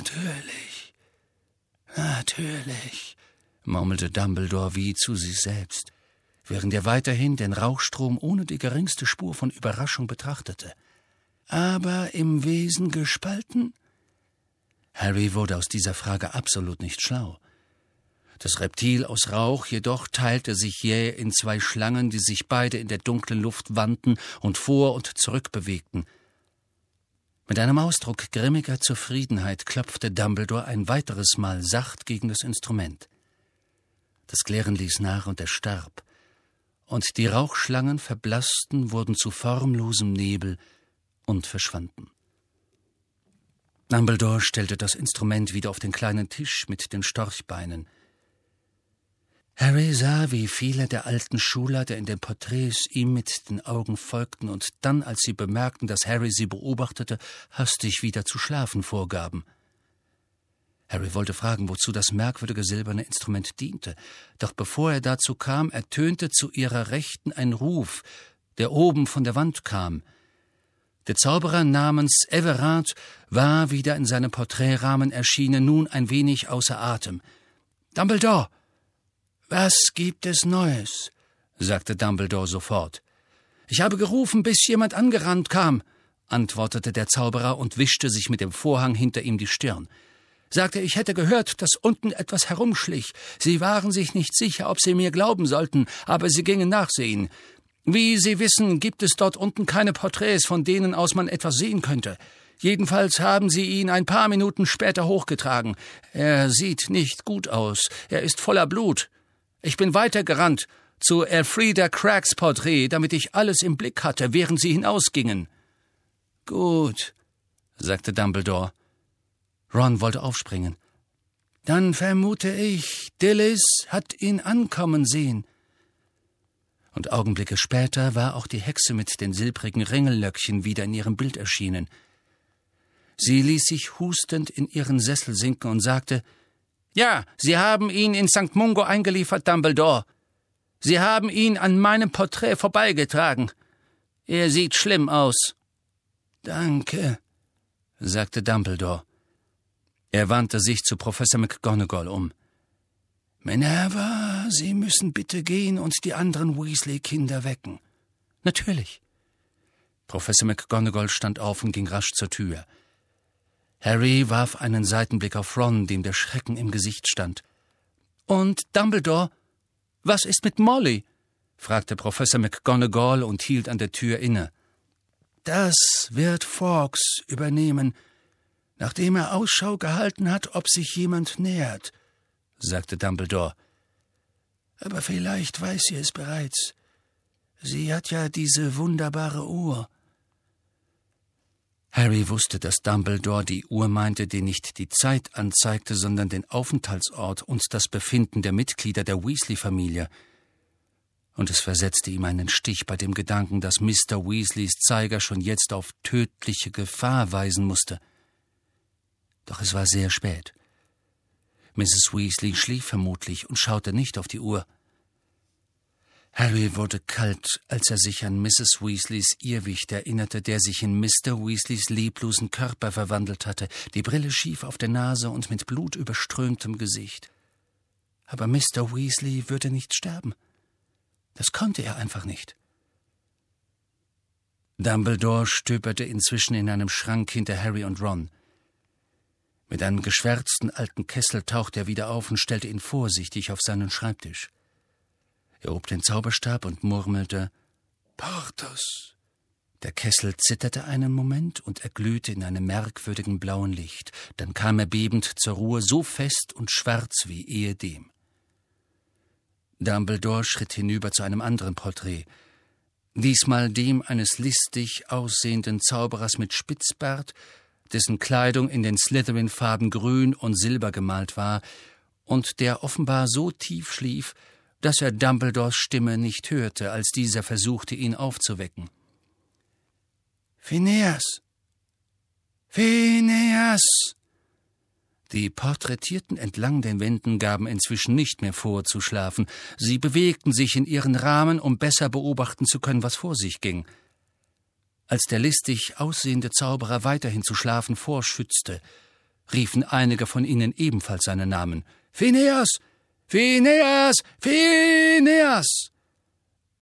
Natürlich, murmelte Dumbledore wie zu sich selbst, während er weiterhin den Rauchstrom ohne die geringste Spur von Überraschung betrachtete. Aber im Wesen gespalten? Harry wurde aus dieser Frage absolut nicht schlau. Das Reptil aus Rauch jedoch teilte sich jäh in 2 Schlangen, die sich beide in der dunklen Luft wandten und vor und zurück bewegten. Mit einem Ausdruck grimmiger Zufriedenheit klopfte Dumbledore ein weiteres Mal sacht gegen das Instrument. Das Klirren ließ nach und erstarb, und die Rauchschlangen verblassten, wurden zu formlosem Nebel und verschwanden. Dumbledore stellte das Instrument wieder auf den kleinen Tisch mit den Storchbeinen. Harry sah, wie viele der alten Schulleiter in den Porträts ihm mit den Augen folgten und dann, als sie bemerkten, dass Harry sie beobachtete, hastig wieder zu schlafen vorgaben. Harry wollte fragen, wozu das merkwürdige silberne Instrument diente, doch bevor er dazu kam, ertönte zu ihrer Rechten ein Ruf, der oben von der Wand kam. Der Zauberer namens Everard war wieder in seinem Porträtrahmen erschienen, nun ein wenig außer Atem. »Dumbledore! »Was gibt es Neues?« sagte Dumbledore sofort. »Ich habe gerufen, bis jemand angerannt kam«, antwortete der Zauberer und wischte sich mit dem Vorhang hinter ihm die Stirn. »Sagte, ich hätte gehört, dass unten etwas herumschlich. Sie waren sich nicht sicher, ob Sie mir glauben sollten, aber Sie gingen nachsehen. Wie Sie wissen, gibt es dort unten keine Porträts, von denen aus man etwas sehen könnte. Jedenfalls haben sie ihn ein paar Minuten später hochgetragen. Er sieht nicht gut aus. Er ist voller Blut. Ich bin weitergerannt zu Elfrida Craggs Porträt, damit ich alles im Blick hatte, während sie hinausgingen.« »Gut«, sagte Dumbledore. Ron wollte aufspringen. »Dann vermute ich, Dilys hat ihn ankommen sehen.« Und Augenblicke später war auch die Hexe mit den silbrigen Ringellöckchen wieder in ihrem Bild erschienen. Sie ließ sich hustend in ihren Sessel sinken und sagte, »Ja, Sie haben ihn in St. Mungo eingeliefert, Dumbledore. Sie haben ihn an meinem Porträt vorbeigetragen. Er sieht schlimm aus.« »Danke«, sagte Dumbledore. Er wandte sich zu Professor McGonagall um. »Minerva, Sie müssen bitte gehen und die anderen Weasley-Kinder wecken.« »Natürlich.« Professor McGonagall stand auf und ging rasch zur Tür. Harry warf einen Seitenblick auf Ron, dem der Schrecken im Gesicht stand. »Und Dumbledore, was ist mit Molly?« fragte Professor McGonagall und hielt an der Tür inne. »Das wird Fawkes übernehmen, nachdem er Ausschau gehalten hat, ob sich jemand nähert«, sagte Dumbledore. »Aber vielleicht weiß sie es bereits. Sie hat ja diese wunderbare Uhr.« Harry wusste, dass Dumbledore die Uhr meinte, die nicht die Zeit anzeigte, sondern den Aufenthaltsort und das Befinden der Mitglieder der Weasley-Familie. Und es versetzte ihm einen Stich bei dem Gedanken, dass Mr. Weasleys Zeiger schon jetzt auf tödliche Gefahr weisen musste. Doch es war sehr spät. Mrs. Weasley schlief vermutlich und schaute nicht auf die Uhr. Harry wurde kalt, als er sich an Mrs. Weasleys Irrwicht erinnerte, der sich in Mr. Weasleys leblosen Körper verwandelt hatte, die Brille schief auf der Nase und mit blutüberströmtem Gesicht. Aber Mr. Weasley würde nicht sterben. Das konnte er einfach nicht. Dumbledore stöberte inzwischen in einem Schrank hinter Harry und Ron. Mit einem geschwärzten alten Kessel tauchte er wieder auf und stellte ihn vorsichtig auf seinen Schreibtisch. Er hob den Zauberstab und murmelte, »Porthos!« Der Kessel zitterte einen Moment und erglühte in einem merkwürdigen blauen Licht. Dann kam er bebend zur Ruhe, so fest und schwarz wie ehedem. Dumbledore schritt hinüber zu einem anderen Porträt, diesmal dem eines listig aussehenden Zauberers mit Spitzbart, dessen Kleidung in den Slytherin-Farben grün und silber gemalt war und der offenbar so tief schlief, dass er Dumbledores Stimme nicht hörte, als dieser versuchte, ihn aufzuwecken. »Phineas! Phineas!« Die Porträtierten entlang den Wänden gaben inzwischen nicht mehr vor, zu schlafen. Sie bewegten sich in ihren Rahmen, um besser beobachten zu können, was vor sich ging. Als der listig aussehende Zauberer weiterhin zu schlafen vorschützte, riefen einige von ihnen ebenfalls seinen Namen. »Phineas! Phineas! Phineas!«